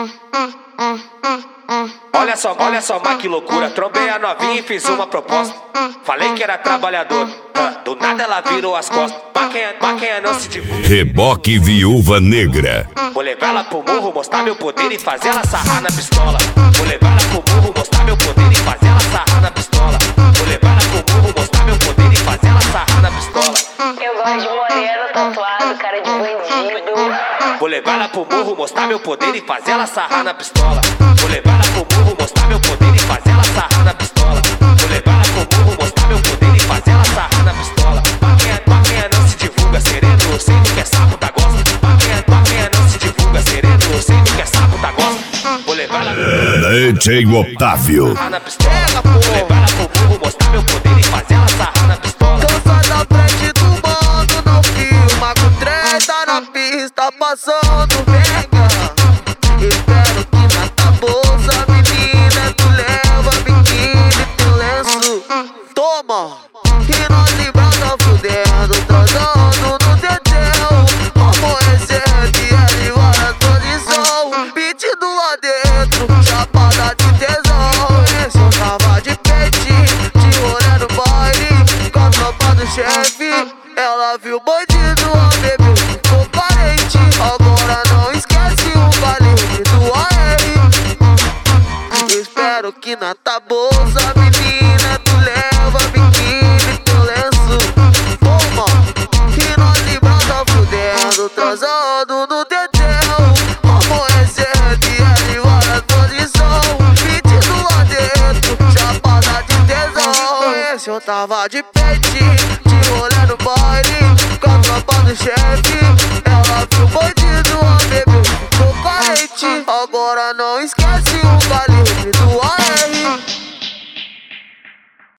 Olha só, mas que loucura. Trombei a novinha e fiz uma proposta. Falei que era trabalhador, do nada ela virou as costas. Maquinha não se divulga. Reboque Viúva Negra. Vou levar ela pro morro, mostrar meu poder e fazer ela sarrar na pistola. Vou levar ela pro morro, mostrar meu poder e fazer ela sarrar na pistola. Vou levar ela pro morro, mostrar meu poder e fazer ela sarrar na pistola. Eu gosto de moreno, tatuado, cara de bandido. Vou levar ela pro morro, mostrar meu poder e fazer ela sarrar na pistola. Vou levar ela pro morro, mostrar meu poder e fazer ela sarrar na pistola. Vou levar ela pro morro, mostrar meu poder e fazer ela sarrar na pistola. Maquinha não se divulga sereno, eu sei do que é sapo da gosta. Maquinha não se divulga sereno, eu sei do que é sapo da gosta. Vou levar ela DJ Otávio. na pistola. Vou levar ela pro morro, mostrar meu poder e fazer ela sarrar na pistola. Tô só da frente do mano, não filma com treta na pista, passando venga. Espero que na tua bolsa, menina, tu leva biquíni, teu lenço. Toma, e nós librada fudendo, transando no dedéu. Amanhecendo e ele vai na posição, pedindo lá dentro, chapada de tesão. Esse eu tava de peitinho, de rolê no baile, com a tropa do chefe. Ela viu o bandido, a bebê ficou carente. Agora não esquece o baile do AR. Espero que na tua bolsa, menina, tu leva biquíni, teu lenço. Toma, e nós librada fudendo, transando no dedéu. Amanhecendo e ele vai na posição, pedindo lá dentro, chapada de tesão. Esse eu tava de peitinho, de rolê no baile, com a tropa do chefe. Ela viu o bandido, a bebê ficou carente. Agora não esquece